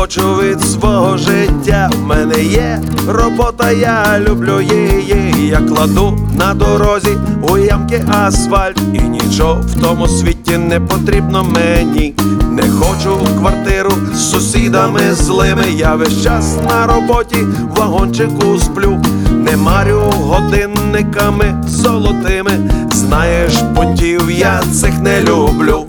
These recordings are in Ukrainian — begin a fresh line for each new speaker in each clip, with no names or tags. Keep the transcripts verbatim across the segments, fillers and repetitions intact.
хочу від свого життя. В мене є робота, я люблю її. Я кладу на дорозі у ямки асфальт, і нічого в тому світі не потрібно мені. Не хочу квартиру з сусідами злими. Я весь час на роботі, в вагончику сплю. Не марю годинниками золотими. Знаєш, понтів я цих не люблю.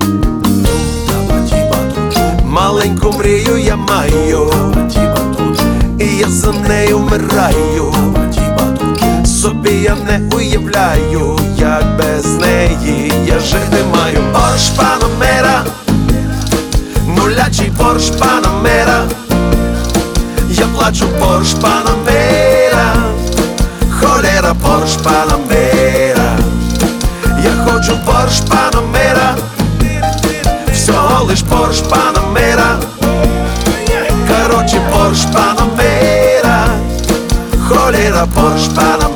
Маленьку мрію я маю, і я за нею вмираю. Собі я не уявляю, як без неї я жити маю. Порш Панамера, нулячий Порш Панамера. Я плачу Порш Панамера, холера Порш Панамера. Я хочу Порш Панамера, всього лиш Порш Панамера. Короче, Порш Панамера, холера Порш Панамера.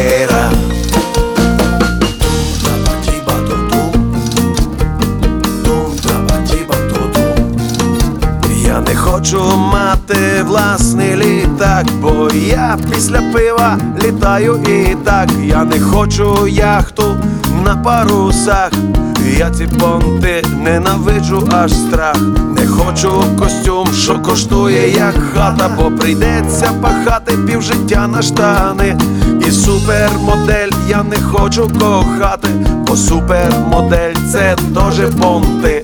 Я не хочу мати власний літак, бо я після пива літаю і так. Я не хочу яхту на парусах, я ці понти ненавиджу аж страх. Не хочу костюм, що коштує як хата, бо прийдеться пахати півжиття на штани. І супермодель я не хочу кохати, бо супермодель це теж понти.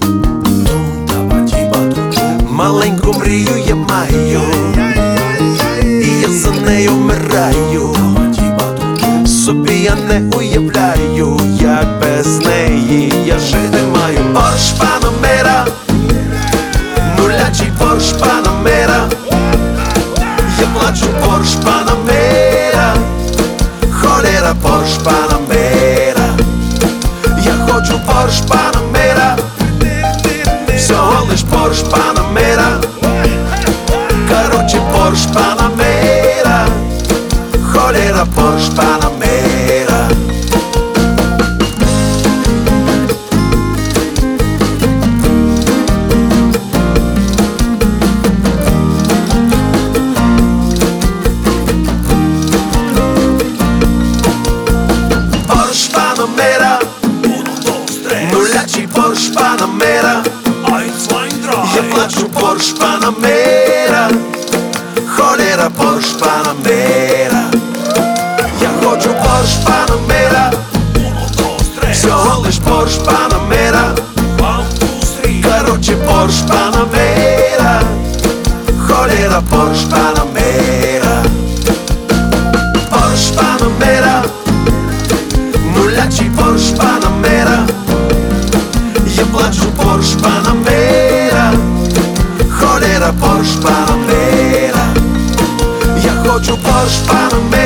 Маленьку мрію я маю, і я за нею вмираю. Собі я не уявляю, як без неї я жити маю. Порш Панамера, нулячий Порш Панамера. Я плачу Порш Панамера, холера Порш Панамера. Я хочу Порш Панамера, всього лиш Порш Панамера. Короче, Порш Панамера, холера Порш Панамера. Порш Панамера, нулячий Порш Панамера. Я плачу Порш Панамера, холера Порш Панамера. Я хочу Порш Панамера, всього лиш Порш Панамера. Короче, Порш Панамера, холера Порш Панамера. Порш Панамера, нулячий Порш Панамера. Я плачу Порш Панамера, холера Порш Панамера. Я хочу Порш Панамера,